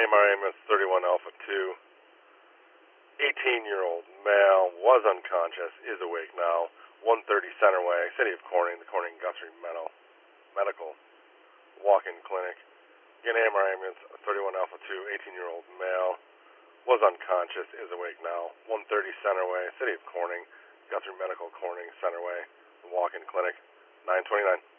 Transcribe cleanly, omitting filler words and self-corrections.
AMR ambulance 31 Alpha 2. 18-year-old male was unconscious, is awake now. 130 Centerway, City of Corning, the Corning Guthrie Medical Walk-in Clinic. Again, AMR ambulance 31 Alpha 2. 18-year-old male was unconscious, is awake now. 130 Centerway, City of Corning, Guthrie Medical Corning Centerway, the Walk-in Clinic. 929.